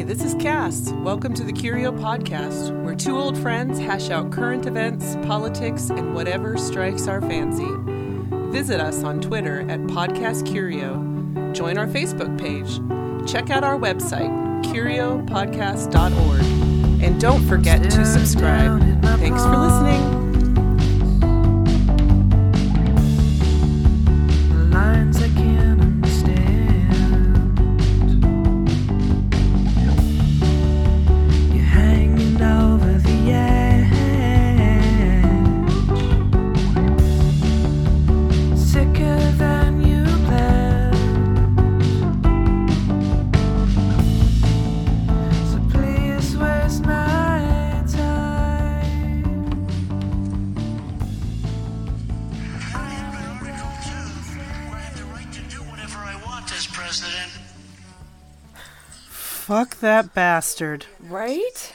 Hi, this is Cass. Welcome to the Curio Podcast, where two old friends hash out current events, politics, and whatever strikes our fancy. Visit us on Twitter at Podcast Curio. Join our Facebook page. Check out our website, curiopodcast.org. And don't forget to subscribe. Thanks for listening. Lines I can't understand. You're hanging over the edge, sicker than you planned. So please waste my time. President. Fuck that bastard. Right?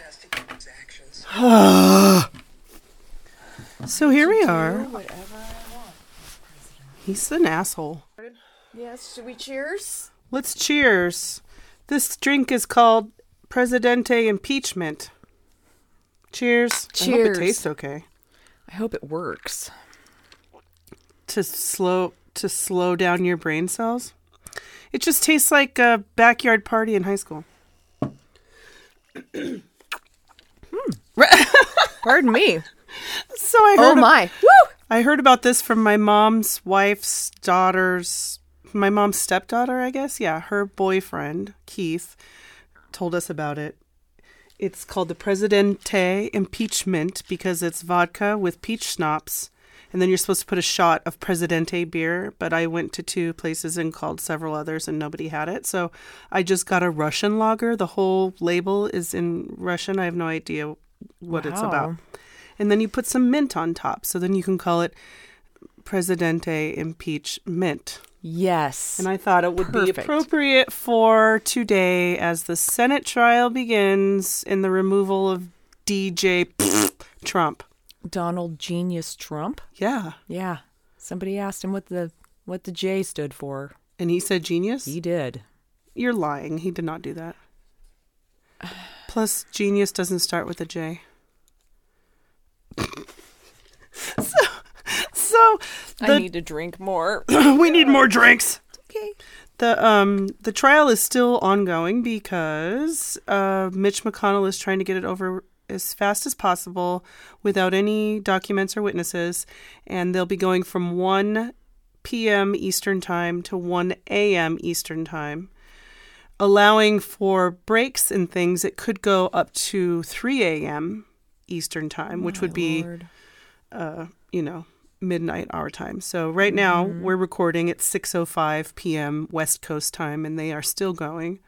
So here we are. He's an asshole. Yes, should we cheers? Let's cheers. This drink is called Presidente Impeachment. Cheers. I hope Cheers. it tastes okay. I hope it works. To slow down your brain cells. It just tastes like a backyard party in high school. Pardon me. So I heard my. Woo! I heard about this from my mom's wife's daughter's, my mom's stepdaughter, I guess. Yeah, her boyfriend, Keith, told us about it. It's called the Presidente Impeachment because it's vodka with peach schnapps. And then you're supposed to put a shot of Presidente beer. But I went to two places and called several others and nobody had it. So I just got a Russian lager. The whole label is in Russian. I have no idea what it's about. And then you put some mint on top. So then you can call it Presidente Impeachment. Yes. And I thought it would be Perfect. appropriate for today as the Senate trial begins in the removal of DJ Trump. Donald Genius Trump? Yeah. Yeah. Somebody asked him what the J stood for. And he said genius? He did. You're lying. He did not do that. Plus, genius doesn't start with a J. So I need to drink more. we need more drinks. Okay. The trial is still ongoing because Mitch McConnell is trying to get it over as fast as possible without any documents or witnesses, and they'll be going from 1 p.m. Eastern Time to 1 a.m. Eastern Time, allowing for breaks and things. It could go up to 3 a.m. Eastern Time, which would be, midnight our time. So right now we're recording at 6:05 p.m. West Coast time, and they are still going.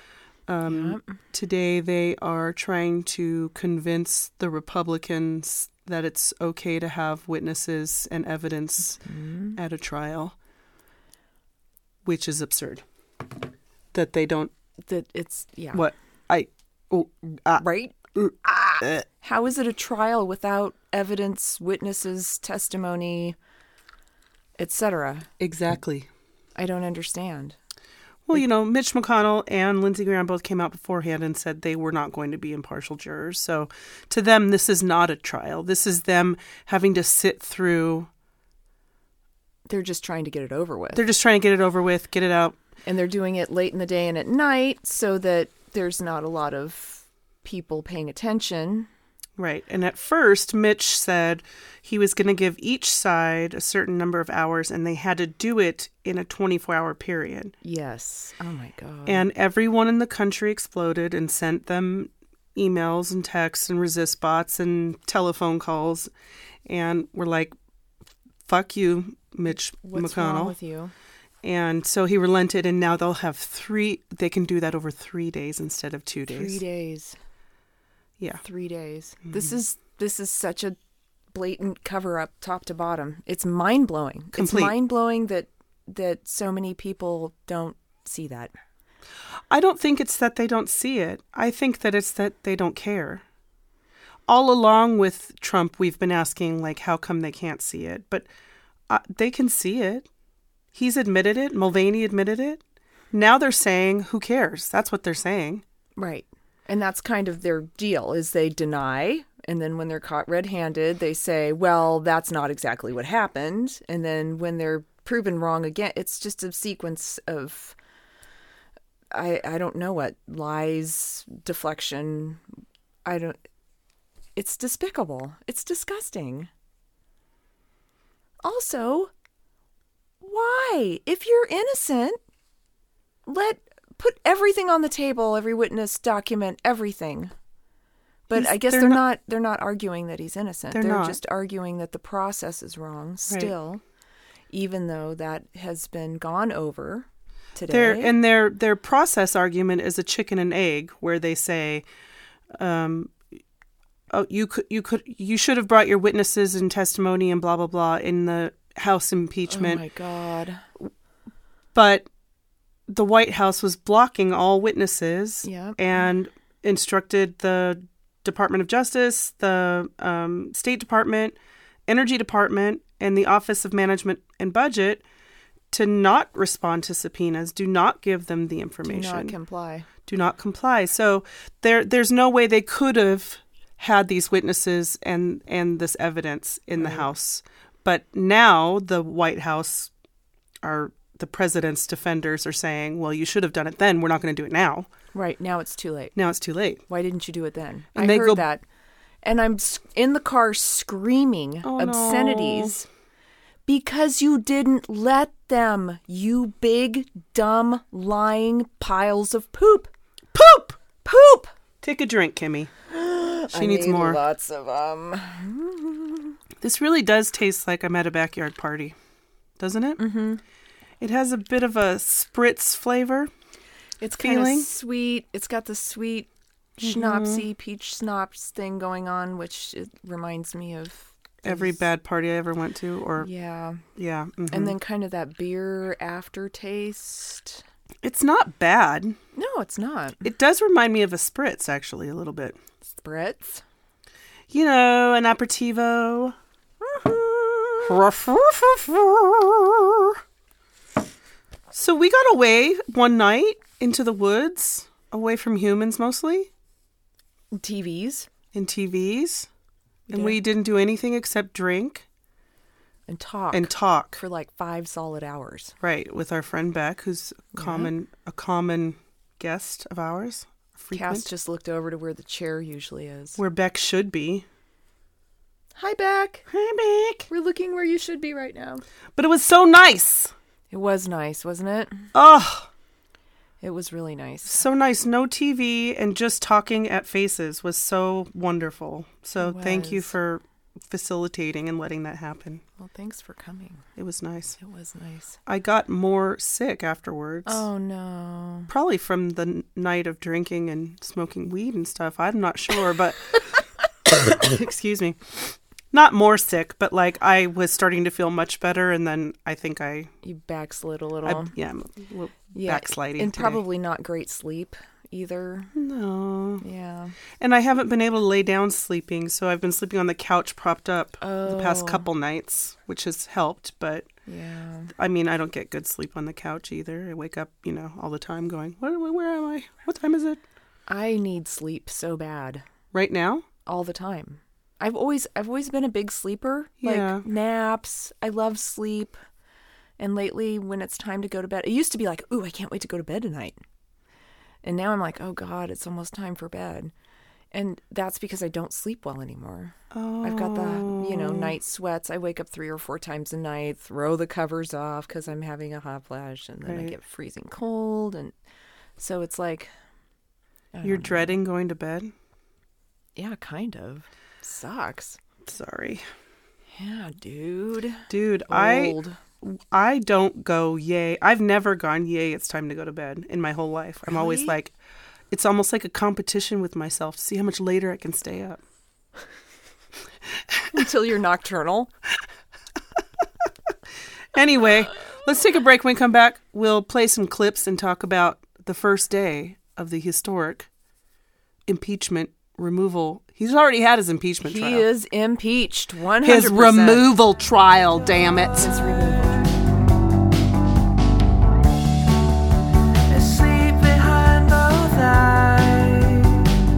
Today they are trying to convince the Republicans that it's okay to have witnesses and evidence at a trial, which is absurd. That they don't. That it's, yeah. What? Right? How is it a trial without evidence, witnesses, testimony, etc.? Exactly. I don't understand. Well, Mitch McConnell and Lindsey Graham both came out beforehand and said they were not going to be impartial jurors. So to them, this is not a trial. This is them having to sit through. They're just trying to get it over with. They're just trying to get it over with, get it out. And they're doing it late in the day and at night so that there's not a lot of people paying attention. Right. And at first, Mitch said he was going to give each side a certain number of hours, and they had to do it in a 24-hour period. Yes. Oh, my God. And everyone in the country exploded and sent them emails and texts and resist bots and telephone calls. And we're like, fuck you, Mitch What's McConnell. wrong with you? And so he relented, and now they'll have they can do that over 3 days instead of 2 days. 3 days. Yeah. 3 days. This is such a blatant cover up top to bottom. It's mind blowing. It's mind blowing that so many people don't see that. I don't think it's that they don't see it. I think that it's that they don't care. All along with Trump, we've been asking, like, how come they can't see it? But they can see it. He's admitted it. Mulvaney admitted it. Now they're saying, who cares? That's what they're saying. Right. And that's kind of their deal, is they deny, and then when they're caught red-handed, they say, well, that's not exactly what happened. And then when they're proven wrong again, it's just a sequence of, I don't know what, lies, deflection. It's despicable. It's disgusting. Also, why? If you're innocent, put everything on the table, every witness, document everything. But I guess they're not arguing that he's innocent. They're not. just arguing that the process is wrong still, even though that has been gone over today. Their process argument is a chicken and egg, where they say, you should have brought your witnesses and testimony and blah blah blah in the House impeachment. Oh my God. But the White House was blocking all witnesses and instructed the Department of Justice, the State Department, Energy Department, and the Office of Management and Budget to not respond to subpoenas. Do not give them the information. Do not comply. So there's no way they could have had these witnesses and this evidence in the House. But now the White House the president's defenders are saying, well, you should have done it then. We're not going to do it now. Right. Now it's too late. Now it's too late. Why didn't you do it then? And I heard that. And I'm in the car screaming obscenities because you didn't let them, you big, dumb, lying piles of poop. Poop! Poop! Take a drink, Kimmy. She needs need more. Lots of This really does taste like I'm at a backyard party, doesn't it? Mm-hmm. It has a bit of a spritz flavor. It's kind of sweet. It's got the sweet schnapsy, peach schnapps thing going on, which it reminds me of every bad party I ever went to. Yeah. Mm-hmm. And then kind of that beer aftertaste. It's not bad. No, it's not. It does remind me of a spritz, actually, a little bit. Spritz? You know, an aperitivo. So we got away one night into the woods, away from humans mostly. TVs. And TVs. And we didn't do anything except drink. And talk. For like 5 solid hours. Right, with our friend Beck, who's a common guest of ours. Cass just looked over to where the chair usually is. Where Beck should be. Hi, Beck. Hi, Beck. We're looking where you should be right now. But it was so nice. It was nice, wasn't it? Oh. It was really nice. So nice. No TV and just talking at faces was so wonderful. So thank you for facilitating and letting that happen. Well, thanks for coming. It was nice. It was nice. I got more sick afterwards. Oh, no. Probably from the night of drinking and smoking weed and stuff. I'm not sure, but excuse me. Not more sick, but like I was starting to feel much better, and then I think You backslid a little. I'm a little backsliding and today. Probably not great sleep either. No. Yeah. And I haven't been able to lay down sleeping, so I've been sleeping on the couch propped up the past couple nights, which has helped, but yeah. I mean, I don't get good sleep on the couch either. I wake up, all the time going, where am I? What time is it? I need sleep so bad. Right now? All the time. I've always been a big sleeper. Yeah. Like naps. I love sleep. And lately, when it's time to go to bed, it used to be like, ooh, I can't wait to go to bed tonight. And now I'm like, oh God, it's almost time for bed. And that's because I don't sleep well anymore. Oh. I've got the, night sweats. I wake up 3 or 4 times a night, throw the covers off because I'm having a hot flash, and then I get freezing cold. And so it's like, You're dreading going to bed? Yeah, kind of. Sucks. Sorry. Yeah, dude. Dude, Old. I don't go, yay. I've never gone, yay, it's time to go to bed in my whole life. I'm always like, it's almost like a competition with myself to see how much later I can stay up. Until you're nocturnal. Anyway, let's take a break. When we come back, we'll play some clips and talk about the first day of the historic impeachment removal. He's already had his impeachment trial. He is impeached, 100%. His removal trial, damn it. His removal. Asleep behind both eyes.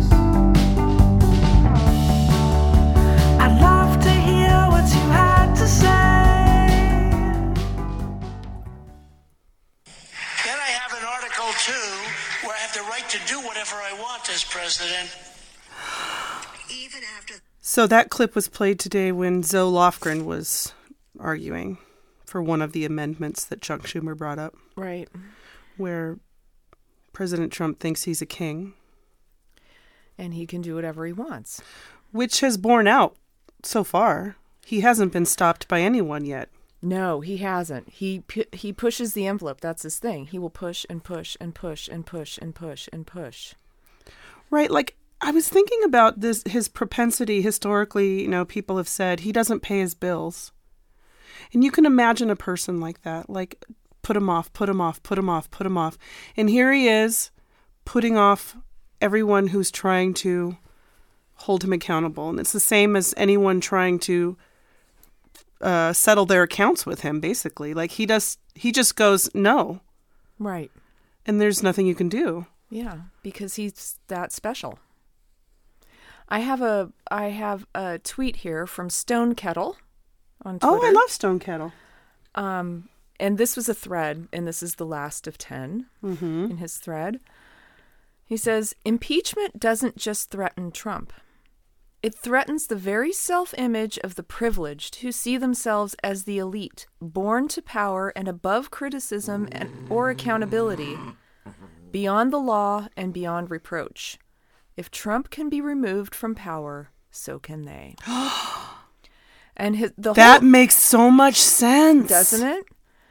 whatever I want as president. Even after So that clip was played today when Zoe Lofgren was arguing for one of the amendments that Chuck Schumer brought up, Right. where President Trump thinks he's a king, And he can do whatever he wants. which has borne out so far. He hasn't been stopped by anyone yet. No, he hasn't. He pushes the envelope. That's his thing. He will push and push and push and push and push and push. Right, like I was thinking about this, his propensity historically, people have said he doesn't pay his bills. And you can imagine a person like that, like put him off, put him off, put him off, put him off. And here he is putting off everyone who's trying to hold him accountable. And it's the same as anyone trying to settle their accounts with him, basically. Like he just goes, no. Right. And there's nothing you can do. Yeah, because he's that special. I have a tweet here from Stone Kettle on Twitter. Oh, I love Stone Kettle. And this was a thread, and this is the last of 10 in his thread. He says, impeachment doesn't just threaten Trump. It threatens the very self-image of the privileged who see themselves as the elite, born to power and above criticism or accountability, beyond the law and beyond reproach. If Trump can be removed from power, so can they. And that makes so much sense, doesn't it?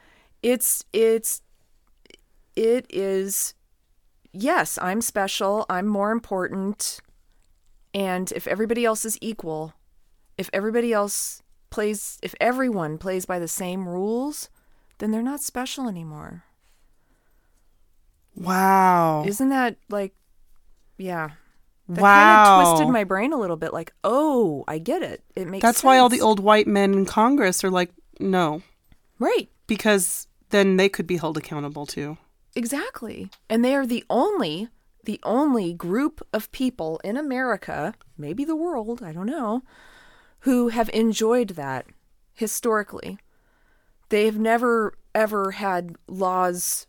It is. Yes, I'm special. I'm more important. And if everybody else is equal, if everyone plays by the same rules, then they're not special anymore. Wow. Isn't that yeah. That Wow. kind of twisted my brain a little bit. Like, oh, I get it. It makes sense. That's why all the old white men in Congress are like, no. Right. Because then they could be held accountable too. Exactly. And they are the only group of people in America, maybe the world, I don't know, who have enjoyed that historically. They've never, ever had laws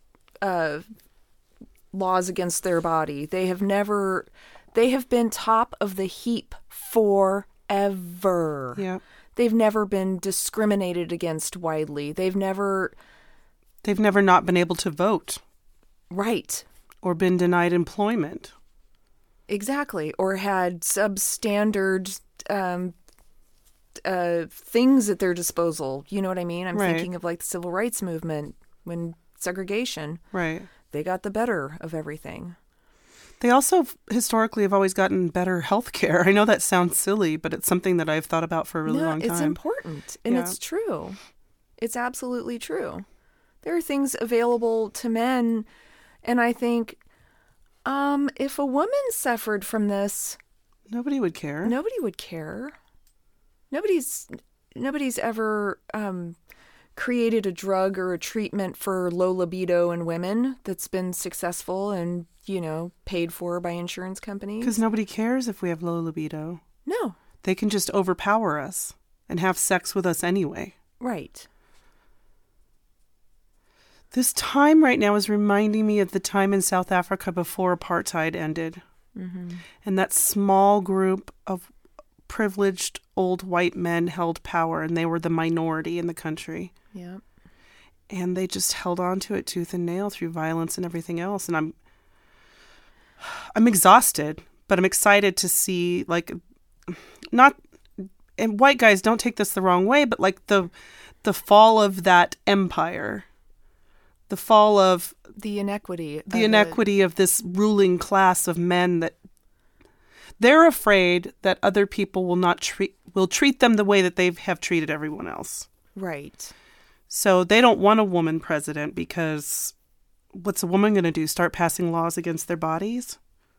against their body. They have been top of the heap forever. Yeah. They've never been discriminated against widely. They've never not been able to vote. Right. Or been denied employment. Exactly. Or had substandard things at their disposal. You know what I mean? I'm Right. thinking of like the civil rights movement when segregation. Right. They got the better of everything. They also historically have always gotten better health care. I know that sounds silly, but it's something that I've thought about for a really long time. It's important. And Yeah. it's true. It's absolutely true. There are things available to men. And I think if a woman suffered from this, Nobody would care. nobody would care. Nobody's ever created a drug or a treatment for low libido in women that's been successful and, paid for by insurance companies. Because nobody cares if we have low libido. No. They can just overpower us and have sex with us anyway. Right. This time right now is reminding me of the time in South Africa before apartheid ended. Mm-hmm. And that small group of privileged old white men held power, and they were the minority in the country. Yeah. And they just held on to it tooth and nail through violence and everything else. And I'm exhausted, but I'm excited to see, and white guys, don't take this the wrong way, but the fall of that empire. The fall of The inequity. of this ruling class of men, that they're afraid that other people will treat them the way that they have treated everyone else. Right. So they don't want a woman president because what's a woman going to do? Start passing laws against their bodies?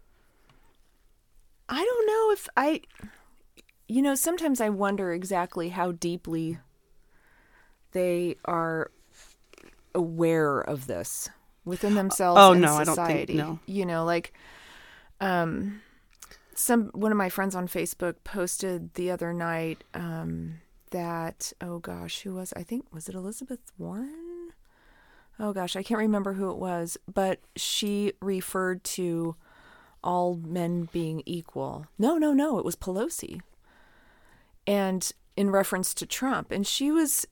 I don't know if sometimes I wonder exactly how deeply they are aware of this within themselves and no, society. I don't think, no. One of my friends on Facebook posted the other night that, oh gosh, was it Elizabeth Warren? Oh gosh, I can't remember who it was, but she referred to all men being equal. No, it was Pelosi. And in reference to Trump. And she was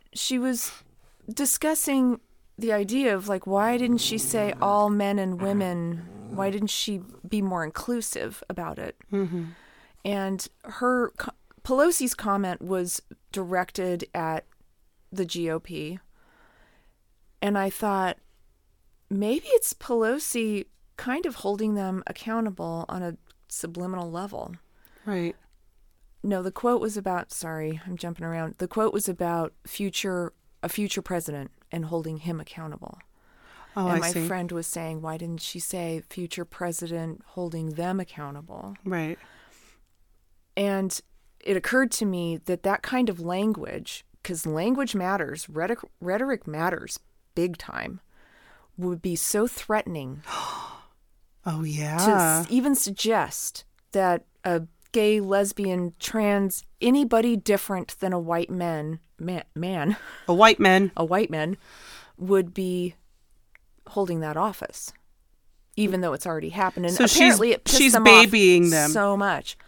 discussing the idea of, like, why didn't she say all men and women? Why didn't she be more inclusive about it? Mm-hmm. And Pelosi's comment was directed at the GOP. And I thought, maybe it's Pelosi kind of holding them accountable on a subliminal level. Right. No, the quote was about, sorry, I'm jumping around. The quote was about a future president and holding him accountable. Oh, and I my see. friend was saying, why didn't she say future president holding them accountable? Right. And it occurred to me that kind of language, because language matters, rhetoric matters big time, would be so threatening Oh, yeah. to even suggest that a gay, lesbian, trans, anybody different than a white man, A white man. a white man, would be holding that office, even though it's already happened. And So apparently it pissed she's them babying off them. so much.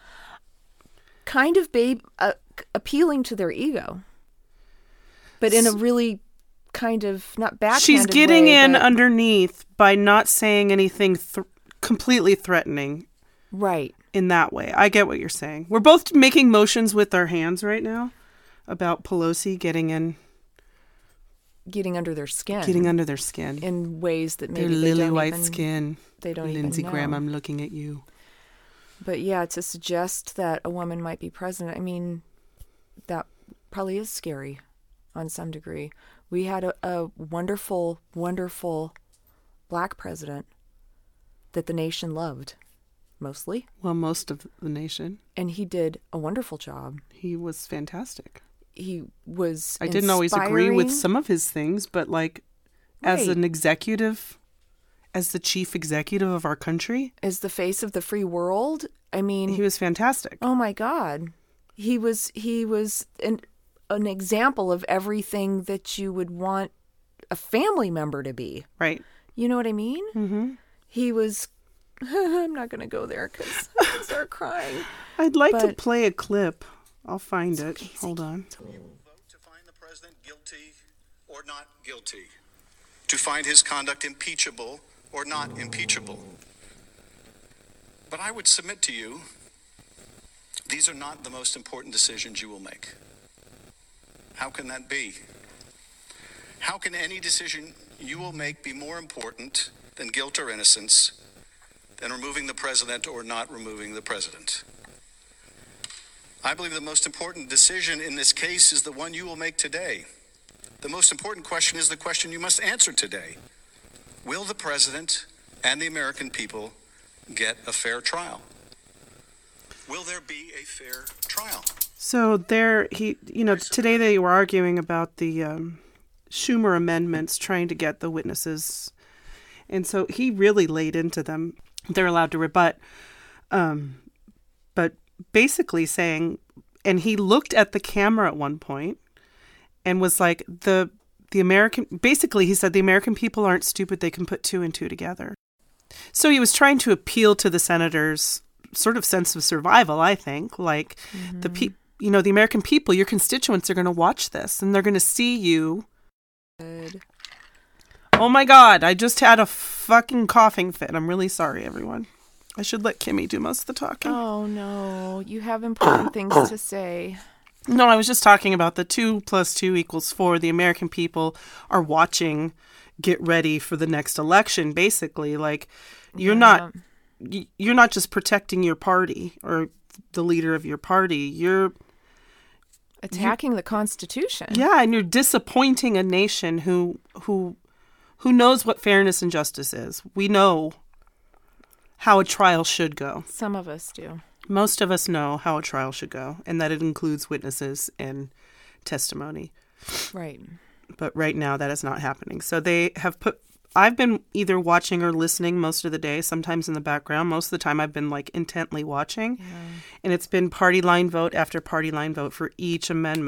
Kind of appealing to their ego, but in a really kind of not backhanded She's getting way, in but- underneath by not saying anything completely threatening right. in that way. I get what you're saying. We're both making motions with our hands right now about Pelosi getting Getting under their skin. under their skin. in ways that maybe Their they lily don't white even, skin. They don't Lindsey even know. Graham, I'm looking at you. But yeah, to suggest that a woman might be president, I mean, that probably is scary on some degree. We had a wonderful, wonderful black president that the nation loved, mostly. Well, most of the nation. And he did a wonderful job. He was fantastic. He was I didn't always agree with inspiring. some of his things, but like as Right. an executive, as the chief executive of our country, As the face of the free world, I mean, he was fantastic. oh my God, he was an example of everything that you would want a family member to be. Right. You know what I mean? Mm-hmm. He was. I'm not going to go there because I can start crying. I'd like to But- play a clip. I'll find it. Hold on. Vote to find the president guilty or not guilty, to find his conduct impeachable or not impeachable. But I would submit to you, these are not the most important decisions you will make. How can that be? How can any decision you will make be more important than guilt or innocence, than removing the president or not removing the president? I believe the most important decision in this case is the one you will make today. The most important question is the question you must answer today. Will the president and the American people get a fair trial? Will there be a fair trial? So today they were arguing about the Schumer amendments, trying to get the witnesses, and so he really laid into them. They're allowed to rebut, but basically saying, and he looked at the camera at one point and was like, the American, basically he said the American people aren't stupid, they can put two and two together. So he was trying to appeal to the senators' sort of sense of survival, I think, like the American people, your constituents are going to watch this and they're going to see you. Good. Oh my God, I just had a fucking coughing fit. I'm really sorry, everyone. I should let Kimmy do most of the talking. Oh no, you have important things to say. No, I was just talking about the 2 + 2 = 4. The American people are watching, get ready for the next election, basically. Like, you're not just protecting your party or the leader of your party. You're Attacking the Constitution. Yeah, and you're disappointing a nation who knows what fairness and justice is. We know how a trial should go. Some of us do. Most of us know how a trial should go, and that it includes witnesses and testimony. Right. But right now that is not happening. So they have I've been either watching or listening most of the day, sometimes in the background. Most of the time I've been like intently watching. Yeah. And it's been party line vote after party line vote for each amendment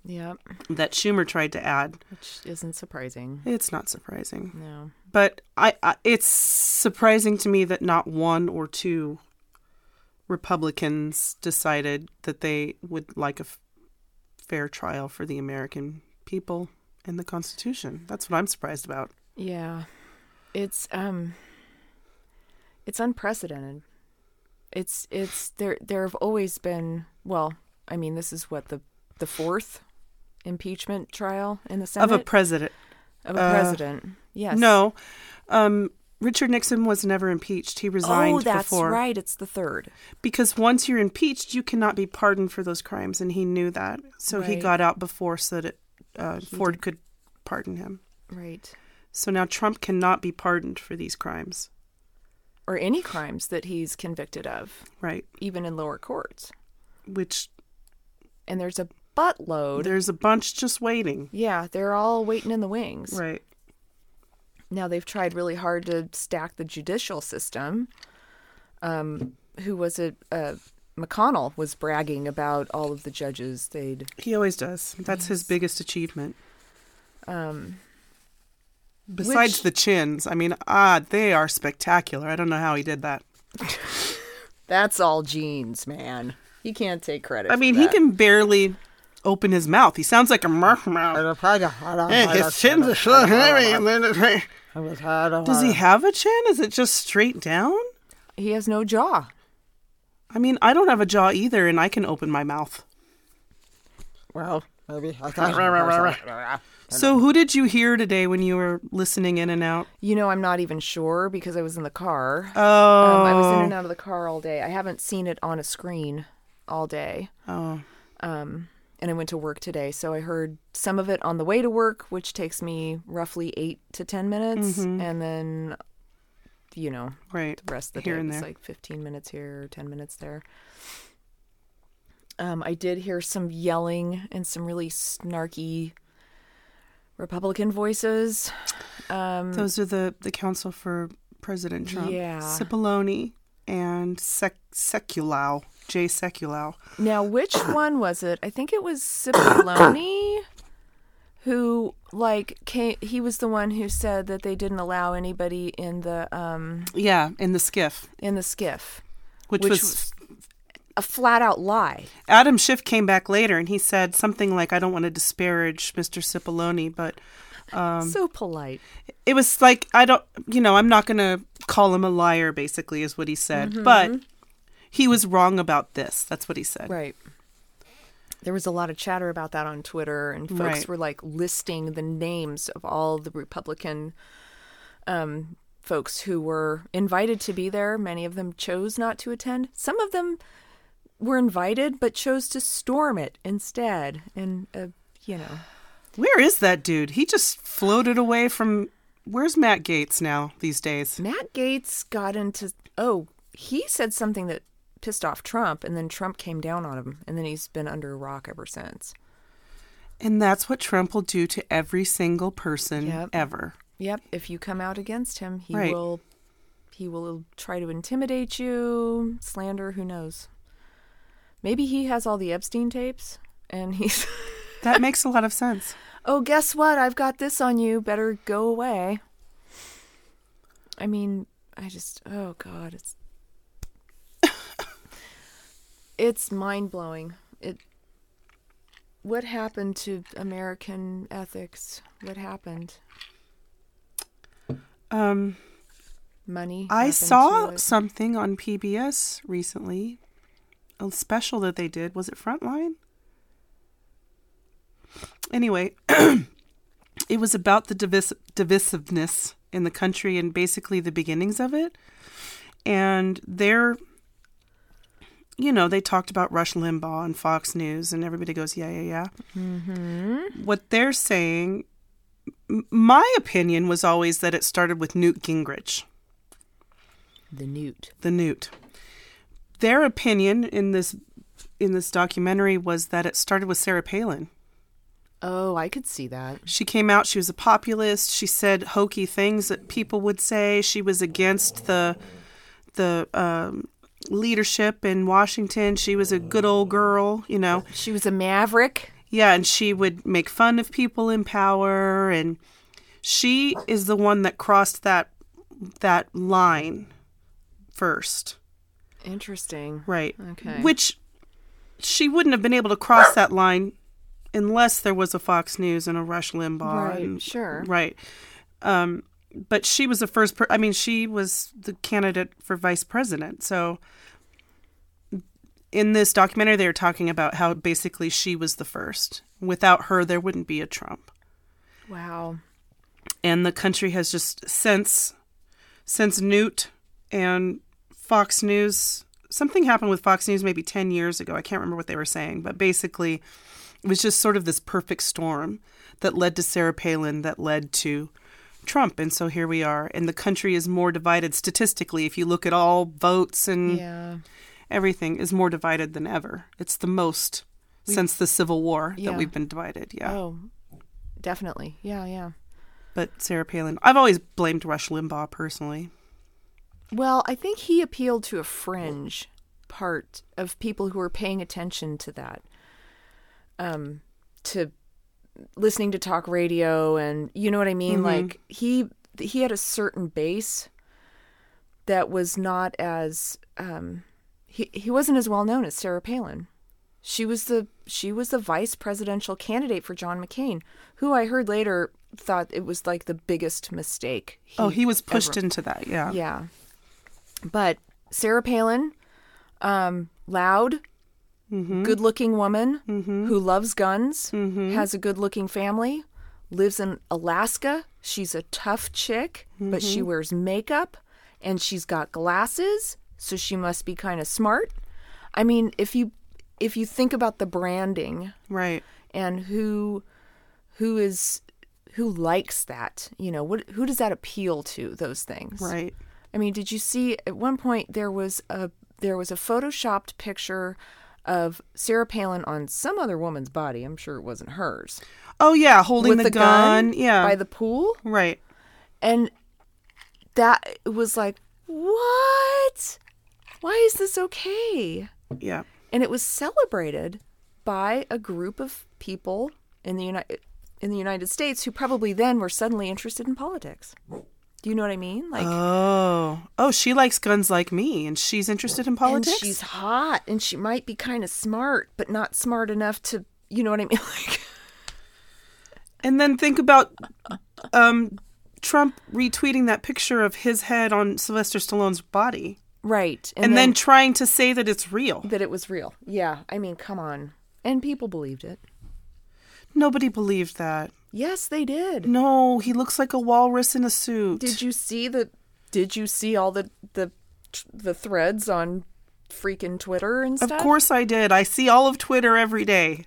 Yep. that Schumer tried to add. Which isn't surprising. It's not surprising. No. But it's surprising to me that not one or two Republicans decided that they would like a fair trial for the American people and the Constitution. That's what I'm surprised about. Yeah. It's unprecedented. It's there have always been, well, I mean, this is what the fourth impeachment trial in the Senate Of a president. of a president. Yes. No. Richard Nixon was never impeached. He resigned Oh, that's before. right. It's the third. Because once you're impeached, you cannot be pardoned for those crimes, and he knew that. So he Right. got out before so that Ford could pardon him. Right. So now Trump cannot be pardoned for these crimes. Or any crimes that he's convicted of, Right. even in lower courts. Which And there's a buttload. there's a bunch just waiting. Yeah, they're all waiting in the wings. Right. Now they've tried really hard to stack the judicial system. Who was it? McConnell was bragging about all of the judges they'd. He always does. That's his biggest achievement. Besides which- the chins, I mean, they are spectacular. I don't know how he did that. That's all genes, man. He can't take credit. I mean, he can barely open his mouth. He sounds like a marshmallow. His chin's are so heavy. Does he have a chin? Is it just straight down? He has no jaw. I mean, I don't have a jaw either, and I can open my mouth. Well, maybe. So who did you hear today when you were listening in and out? You know, I'm not even sure because I was in the car. Oh. I was in and out of the car all day. I haven't seen it on a screen all day. Oh. And I went to work today, so I heard some of it on the way to work, which takes me roughly 8 to 10 minutes, and then, you know, Right. the rest of the Here day and was there. like 15 minutes here, 10 minutes there. I did hear some yelling and some really snarky Republican voices. Those are the counsel for President Trump. Yeah. Cipollone and Sekulow. Jay Sekulow. Now, which one was it? I think it was Cipollone who, like, he was the one who said that they didn't allow anybody in the Yeah, in the skiff. skiff, Which was a flat out lie. Adam Schiff came back later and he said something like, I don't want to disparage Mr. Cipollone, but So polite. it was like, I'm not going to call him a liar, basically, is what he said. But he was wrong about this. That's what he said. Right. There was a lot of chatter about that on Twitter, and folks Right. were like listing the names of all the Republican folks who were invited to be there. Many of them chose not to attend. Some of them were invited but chose to storm it instead. And, Where is that dude? He just floated away from... Where's Matt Gaetz now these days? Matt Gaetz got into... he said something that pissed off Trump, and then Trump came down on him, and then he's been under a rock ever since. And that's what Trump will do to every single person Yep. ever. Yep, if you come out against him, he Right. will try to intimidate you, slander, who knows. Maybe he has all the Epstein tapes, and he's... That makes a lot of sense. Oh, guess what? I've got this on you. Better go away. I mean, oh God, it's mind-blowing. What happened to American ethics? What happened? Money? I happened saw to it? something on PBS recently. A special that they did. Was it Frontline? Anyway, it was about the divisiveness in the country and basically the beginnings of it. And they talked about Rush Limbaugh on Fox News, and everybody goes, yeah. Mm-hmm. What they're saying, my opinion was always that it started with Newt Gingrich. The Newt. The Newt. Their opinion in this documentary was that it started with Sarah Palin. Oh, I could see that. She came out, she was a populist. She said hokey things that people would say. She was against the leadership in Washington. She was a good old girl, She was a maverick. Yeah, and she would make fun of people in power, and she is the one that crossed that line first. Interesting. Right. Okay. Which she wouldn't have been able to cross that line unless there was a Fox News and a Rush Limbaugh. Right, and- sure. Right. But she was the first she was the candidate for vice president. So in this documentary, they were talking about how basically she was the first. Without her, there wouldn't be a Trump. Wow. And the country has just since Newt and Fox News, something happened with Fox News maybe 10 years ago. I can't remember what they were saying, but basically it was just sort of this perfect storm that led to Sarah Palin, that led to Trump. And so here we are. And the country is more divided statistically. If you look at all votes and Yeah. everything is more divided than ever. It's the most since the Civil War Yeah. that we've been divided. Yeah. Oh, definitely. Yeah, yeah. But Sarah Palin, I've always blamed Rush Limbaugh personally. Well, I think he appealed to a fringe part of people who were paying attention to that, to listening to talk radio, and you know what I mean. Like he had a certain base that was not as he wasn't as well known as Sarah Palin. She was the vice presidential candidate for John McCain, who I heard later thought it was like the biggest mistake. He was pushed ever- into that. Yeah. Yeah. But Sarah Palin, loud, good-looking woman who loves guns, has a good-looking family, lives in Alaska. She's a tough chick, but she wears makeup and she's got glasses, so she must be kind of smart. I mean, if you think about the branding Right. and who likes that, you know, who does that appeal to, those things? Right. I mean, did you see at one point there was a photoshopped picture of Sarah Palin on some other woman's body. I'm sure it wasn't hers. Oh yeah, holding With the gun. Yeah. by the pool, Right. and that it was like, what? Why is this okay? Yeah. And it was celebrated by a group of people in the United States who probably then were suddenly interested in politics. Do you know what I mean? Like, Oh, she likes guns like me, and she's interested in politics. and she's hot, and she might be kind of smart, but not smart enough to, you know what I mean? Like, And then think about Trump retweeting that picture of his head on Sylvester Stallone's body, right. and then trying to say that it's real. that it was real. Yeah, I mean, come on. And people believed it. Nobody believed that. Yes, they did. No, he looks like a walrus in a suit. Did you see all the threads on freaking Twitter and Of stuff? course I did. I see all of Twitter every day.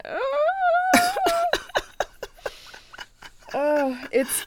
It's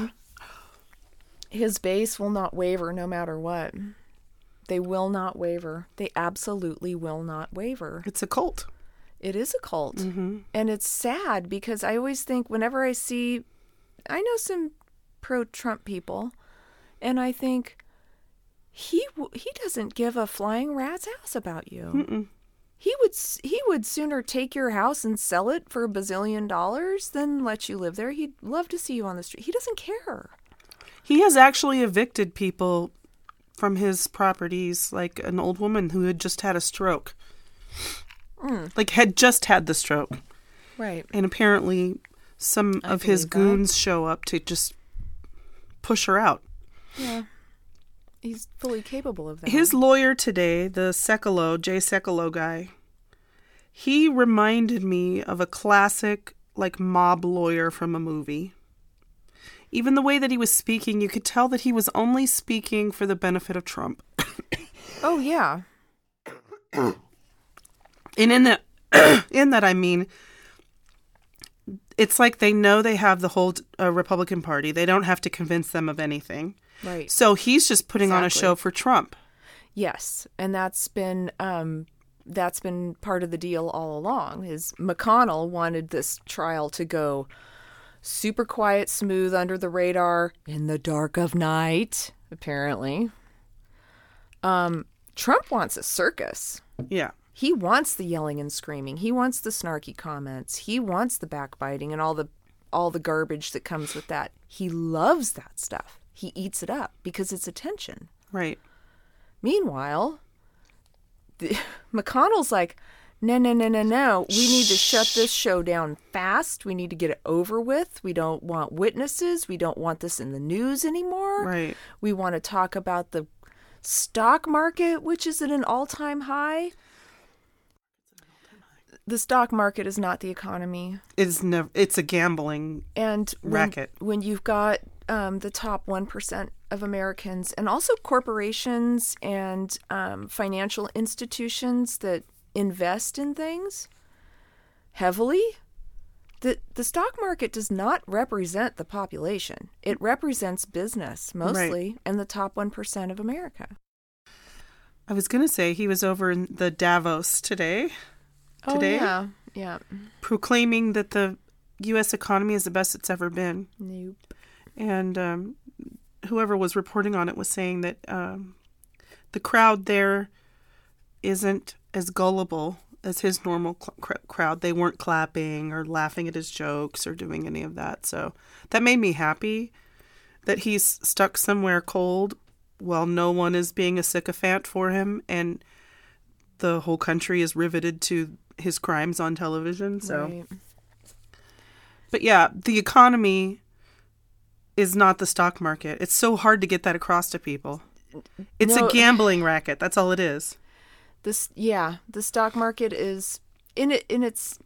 his base will not waver no matter what. They will not waver. They absolutely will not waver. It's a cult. It is a cult. And it's sad because I always think whenever I know some pro-Trump people, and I think he doesn't give a flying rat's ass about you. He would sooner take your house and sell it for $1 bazillion than let you live there. He'd love to see you on the street. He doesn't care. He has actually evicted people from his properties, like an old woman who had just had a stroke. Like, had just had the stroke. Right. And apparently some of his believe that. goons show up to just push her out. Yeah. He's fully capable of that. His lawyer today, the Jay Sekulow guy, he reminded me of a classic, like, mob lawyer from a movie. Even the way that he was speaking, you could tell that he was only speaking for the benefit of Trump. Oh, yeah. And in that, I mean, it's like they know they have the whole Republican Party. They don't have to convince them of anything. Right. So he's just putting on a Exactly. show for Trump. Yes, and that's been part of the deal all along. Is McConnell wanted this trial to go super quiet, smooth, under the radar, in the dark of night, apparently. Trump wants a circus. Yeah. He wants the yelling and screaming. He wants the snarky comments. He wants the backbiting and all the garbage that comes with that. He loves that stuff. He eats it up because it's attention. Right. Meanwhile, McConnell's like, no. We need to shut this show down fast. We need to get it over with. We don't want witnesses. We don't want this in the news anymore. Right. We want to talk about the stock market, which is at an all-time high. The stock market is not the economy. It's a gambling And racket. when you've got the top 1% of Americans and also corporations and financial institutions that invest in things heavily, the stock market does not represent the population. It represents business mostly and the top 1% of America. I was going to say he was over in the Davos today. Oh, yeah. Proclaiming that the U.S. economy is the best it's ever been. Nope. And whoever was reporting on it was saying that the crowd there isn't as gullible as his normal crowd. They weren't clapping or laughing at his jokes or doing any of that. So that made me happy that he's stuck somewhere cold while no one is being a sycophant for him and the whole country is riveted to his crimes on television. So, Right. But yeah, the economy is not the stock market. It's so hard to get that across to people. It's No. a gambling racket. That's all it is. The stock market is its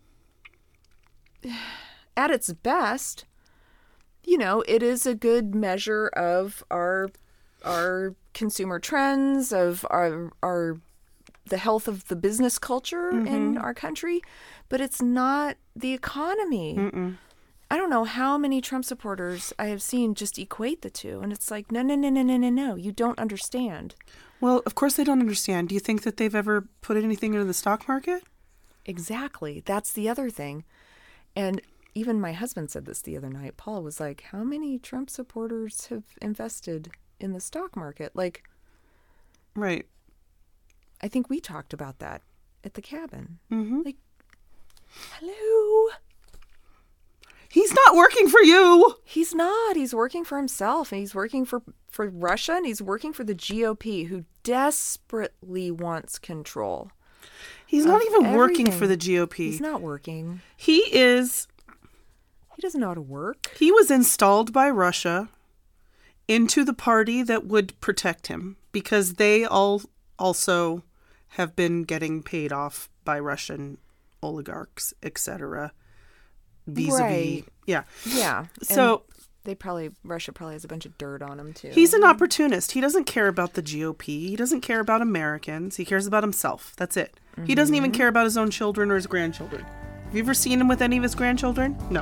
at its best, it is a good measure of our consumer trends, of the health of the business culture in our country, but it's not the economy. I don't know how many Trump supporters I have seen just equate the two, and it's like, no, you don't understand. Well, of course they don't understand. Do you think that they've ever put anything into the stock market? Exactly. That's the other thing. And even my husband said this the other night. Paul was like, how many Trump supporters have invested in the stock market? Like, Right. I think we talked about that at the cabin. Mm-hmm. Like, hello. He's not working for you. He's not. He's working for himself, and he's working for Russia, and he's working for the GOP, who desperately wants control. He's not even working everything. for the GOP. He's not working. He doesn't know how to work. He was installed by Russia into the party that would protect him because they all also have been getting paid off by Russian oligarchs, etc. Vis-a-vis. Right. Yeah. Yeah. So Russia probably has a bunch of dirt on him too. he's an opportunist. He doesn't care about the GOP. He doesn't care about Americans. He cares about himself. That's it. He doesn't even care about his own children or his grandchildren. Have you ever seen him with any of his grandchildren? No.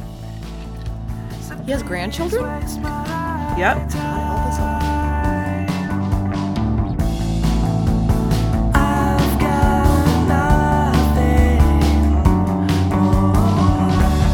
He has grandchildren? Yep. I've got nothing more.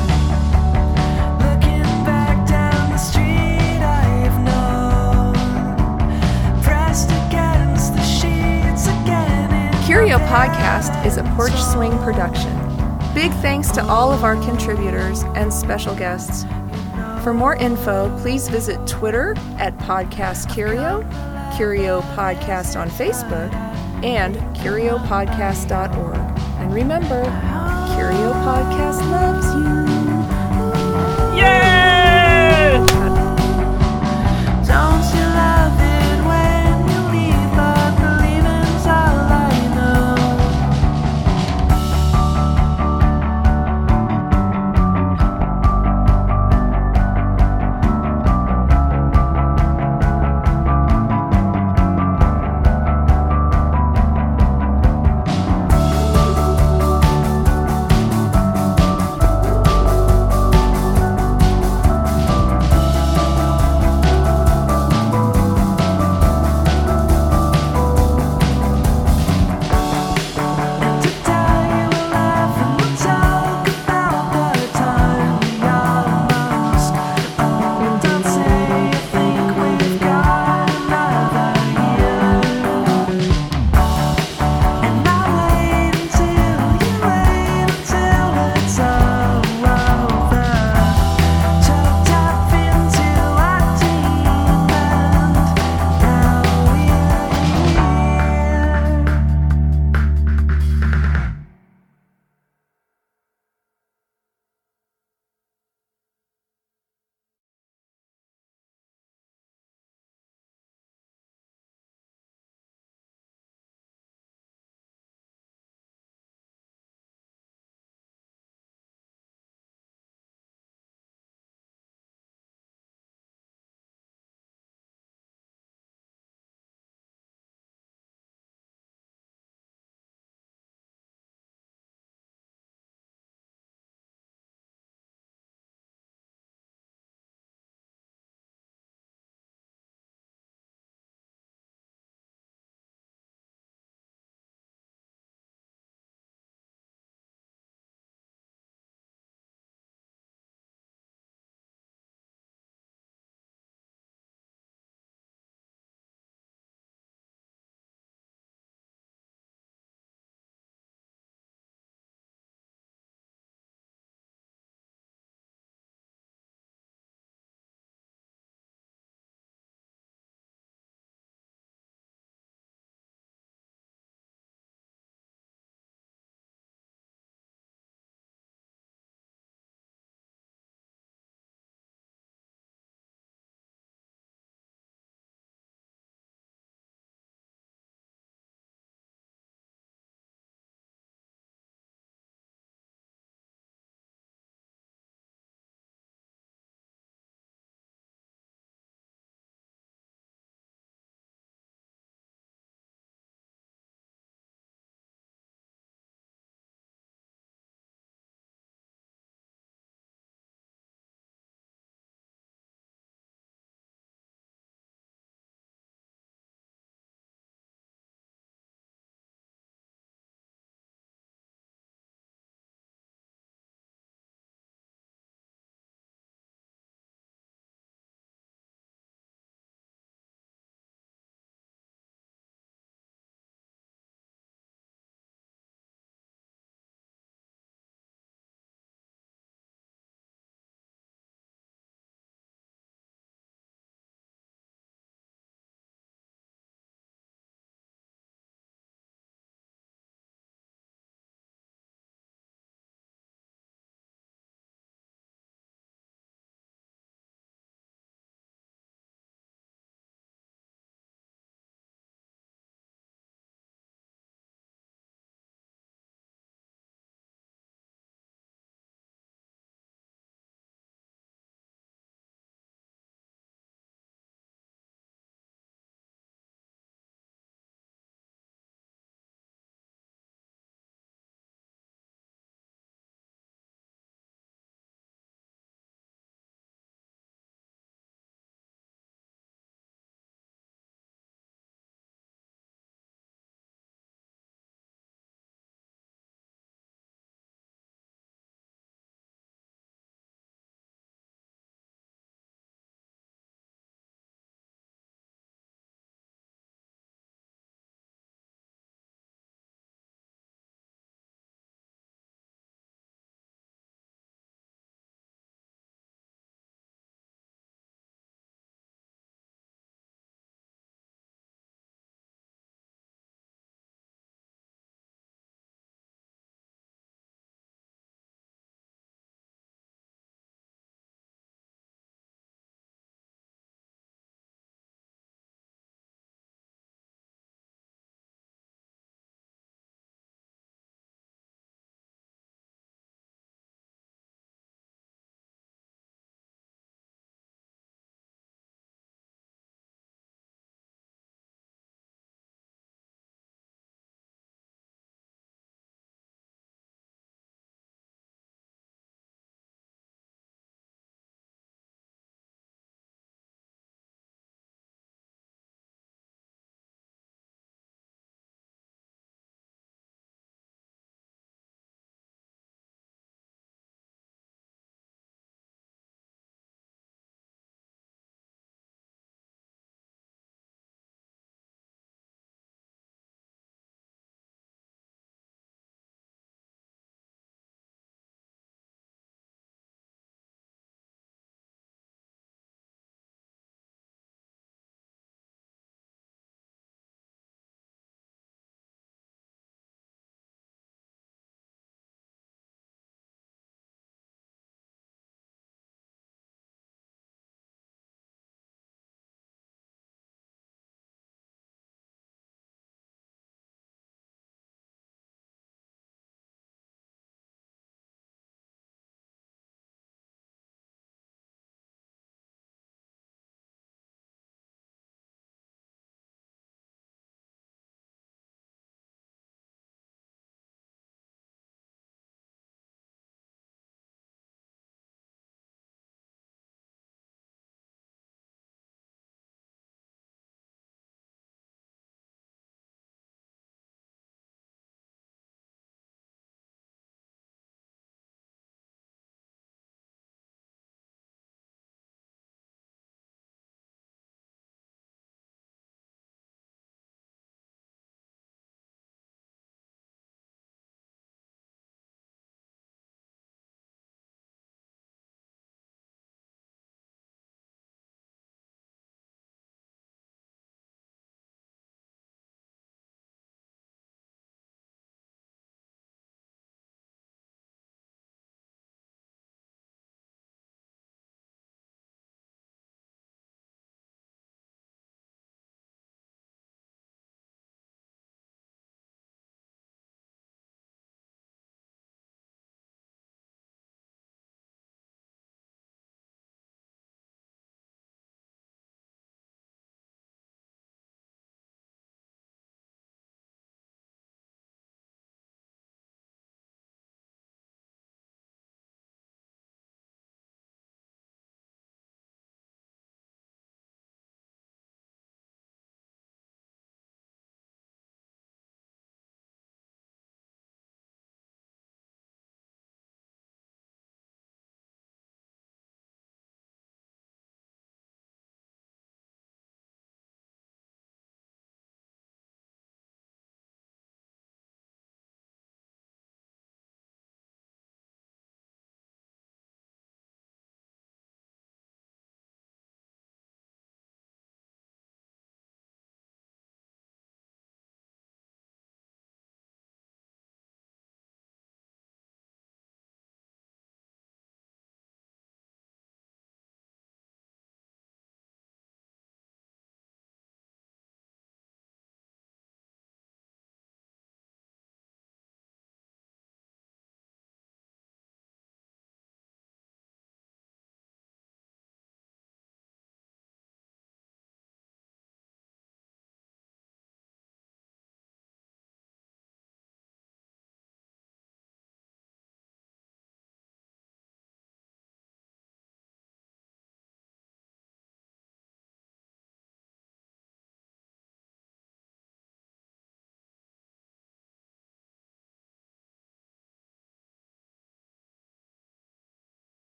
Looking back down the street I've known, pressed against the sheets again. Curio Podcast is a Porch Swing production. Big thanks to all of our contributors and special guests. For more info, please visit Twitter at Podcast Curio, Curio Podcast on Facebook, and curiopodcast.org. And remember, Curio Podcast loves you.